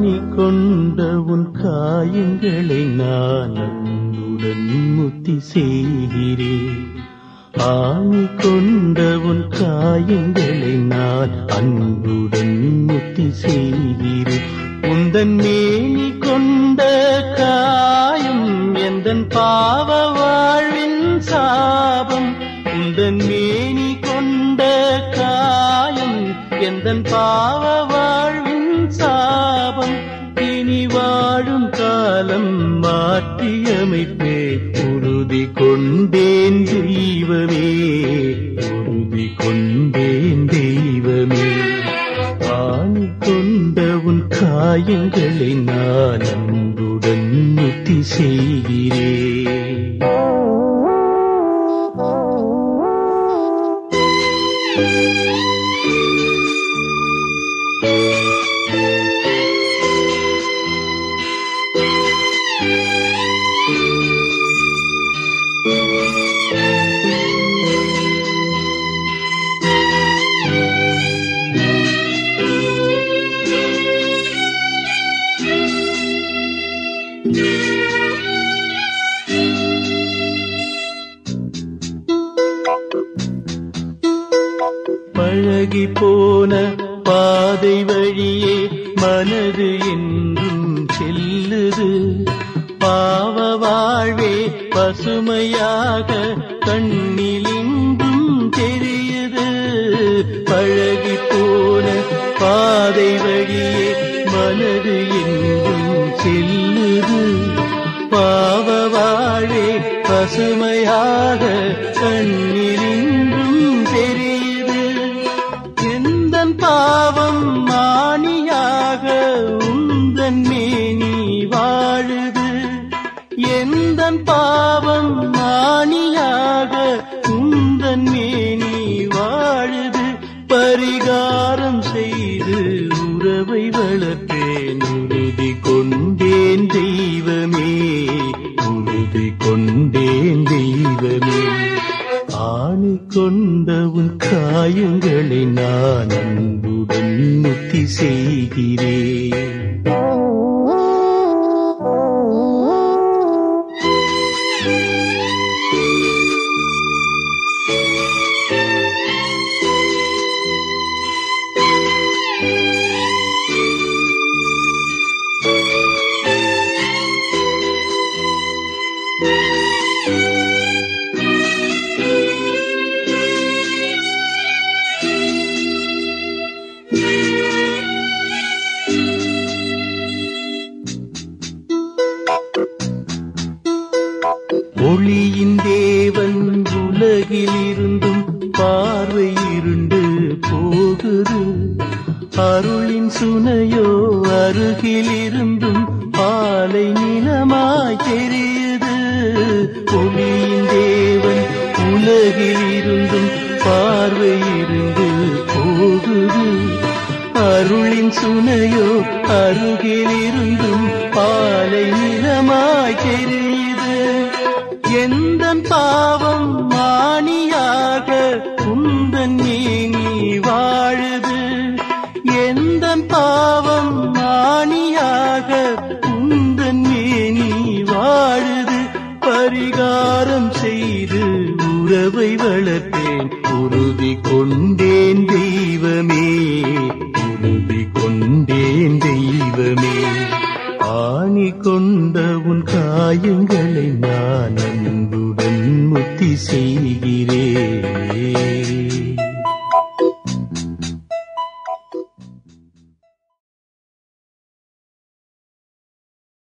ஆணி கொண்ட உன் காயங்களை நான் அன்புடன் முத்தி செய்கிறேன். ஆணி கொண்ட உன் காயங்களை நான் அன்புடன் முத்தி செய்கிறேன். உந்தன் மேனி கொண்ட காயம் எந்தன் பாவ வாழ்வின் சாபம். உந்தன் மேனி கொண்ட காயம் எந்தன் பாவ வாழ்வின் சாபம். இனி வாழும் காலம் மாற்றியமைப்பே உறுதி கொண்டேன் தெய்வமே, உறுதி கொண்டேன் தெய்வமே. ஆணி கொண்ட உன் காயங்களை நான் அன்புடன் முத்தி செய்கிறேன். பழகி போன பாதை வழியே மனது என்றும் செல்லுது. பாவ வாழ்வே பசுமையாக கண்ணில் எங்கும் தெரியுது. பழகி போன பாதை வழியே மனது எங்கும் செல்லுது. பாவ வாழ்வே பசுமையாக கண்ணில் எங்கும் தெரியுது. எந்தன் பாவம் மானியாக உந்தன் மேனி வாழுது. எந்தன் பாவம் மானியாக உந்தன் மேனி வாழுது. பரிகாரம் செய்து உறவை வளர்ப்பேன் உறுதி கொண்டேன் தெய்வமே, உறுதி கொண்டேன் தெய்வமே. ஆணி கொண்ட உன் காயங்களை நான் அன்புடன் முத்தி செய்கிறேன். ஒளியின் தேவன் உலகில் இருந்தும் பார்வை இருண்டு போகுது. அருளின் சுனையோ அருகில் இருந்தும் பாலை நிலமாய் தெரியுது. ஒளியின் தேவன் உலகில் இருந்தும் பார்வை இருந்து போகுது. அருளின் சுனையோ அருகில் இருந்தும் பாலை நிலமாய் தெரியுது. எந்தன் பாவம் மானியாக உந்தன் மேனி வாழுது. எந்தன் பாவம் மானியாக உந்தன் மேனி வாழுது. பரிகாரம் செய்து உறவை வளர்ப்பேன் உறுதி கொண்டேன் தெய்வமே, உறுதி கொண்டேன் தெய்வமே. ஆணி கொண்ட உன் காயங்களை நான் அன்புடன் முத்தி செய்கிறேன்.